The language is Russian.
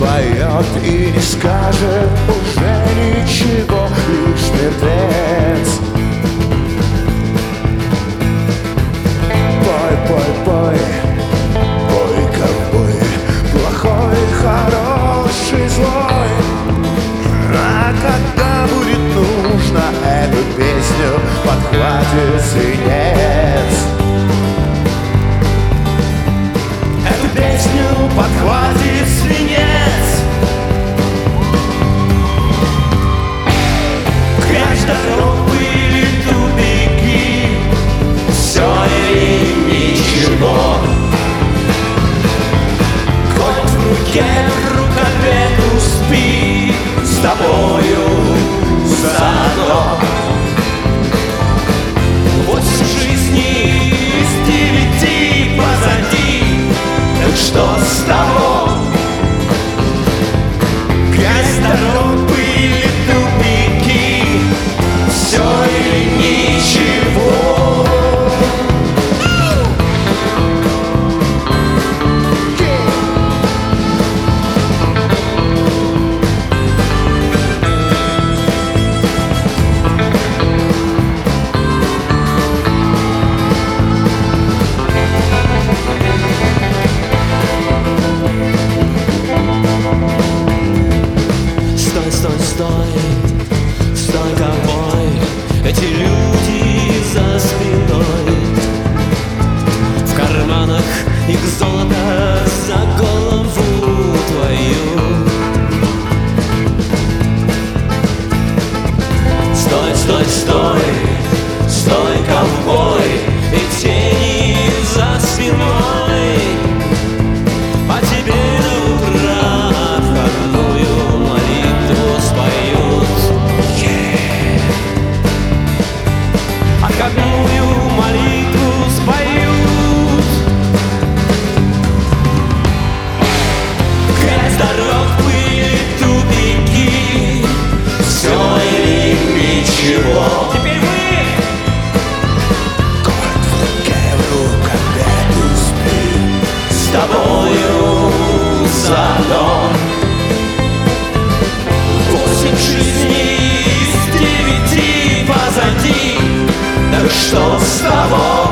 поет и не скажет уже ничего, лишь мертвец. Пой, пой, пой, пой, ковбой, плохой, хороший, злой. А когда будет нужно, эту песню подхватит свинец. Эту песню подхватит свинец. Грязь дорог, были тупики, все или ничего. Хоть в руке, в рукопеку спи, с тобою заодно. 8 жизней из 9 позади, так что с того? Грязь дорог, были тупики, все или ничего. Стой, ковбой, эти люди за спиной, в карманах их золото за голову твою. Стой, стой, стой, стой, ковбой, и тени за спиной, а тебе на ура отходную молитву споют. Отходную молитву споют. Грязь дорог, были тупики, все или ничего. Теперь вы! Город в руке, в рукопеку спи, С тобою заодно. 8 жизней из 9 позади, так что с того?